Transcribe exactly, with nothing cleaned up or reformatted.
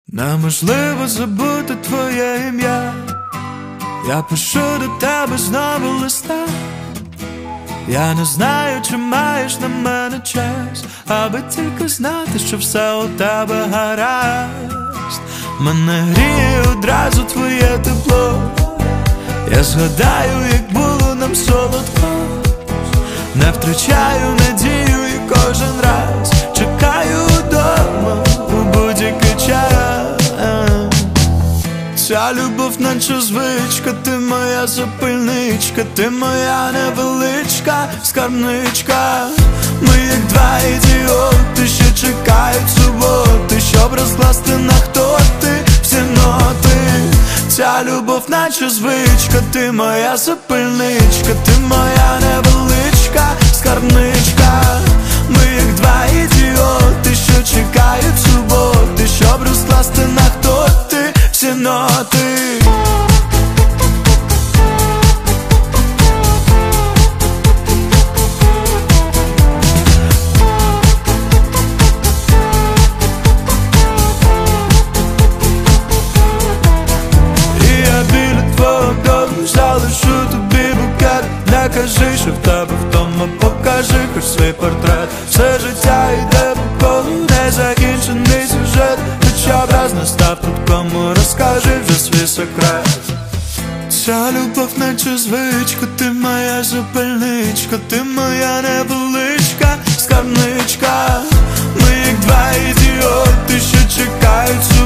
Неможливо забути твоє ім'я. Я пишу до тебе знову листа. Я не знаю, чи маєш на мене час, аби тільки знати, що все у тебе гаразд. Мене гріє одразу твоє тепло. Я згадаю, як було нам солодко. Не втрачаю надію і кожен раз чекаю вдома у будь-який час. Ця любов наче звичка, ти моя запальничка, ти моя невеличка скарбничка. Ми як два ідіоти, що чекають суботи, щоб розкласти на хто ти всі ноти. Ця любов наче звичка, ти моя запальничка, ти моя невеличка скарбничка. Ми як два ідіоти, що чекають суботи, щоб розкласти на хто ти всі ноти. Залишу тобі букет, не кажи, що в тебе вдома, покажи хоч свій портрет. Все життя йде по колу, незакінчений сюжет. Хоча б раз настав тут, кому розкажи вже свій секрет. Ця любов наче звичка, ти моя запальничка, ти моя невеличка скарбничка. Ми як два ідіоти, що чекають